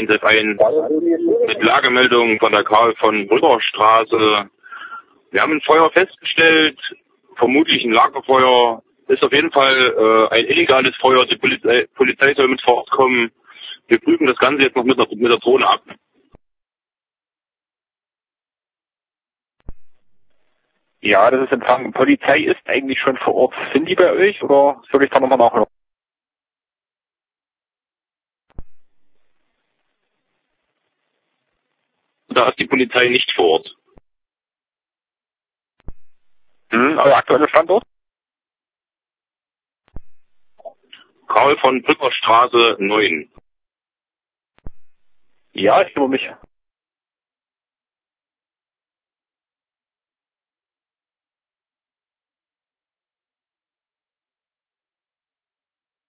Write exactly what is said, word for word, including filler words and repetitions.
eins F eins mit Lagemeldung von der Karl von Brücker Straße. Wir haben ein Feuer festgestellt, vermutlich ein Lagerfeuer. Ist auf jeden Fall äh, ein illegales Feuer. Die Polizei, Polizei soll mit vor Ort kommen. Wir prüfen das Ganze jetzt noch mit der, mit der Drohne ab. Ja, das ist empfangen. Polizei ist eigentlich schon vor Ort. Sind die bei euch oder soll ich da nochmal nachhören? Da ist die Polizei nicht vor Ort. Hm, euer aktueller Standort? Karl von Brücker Straße neun. Ja, ich kümmere mich.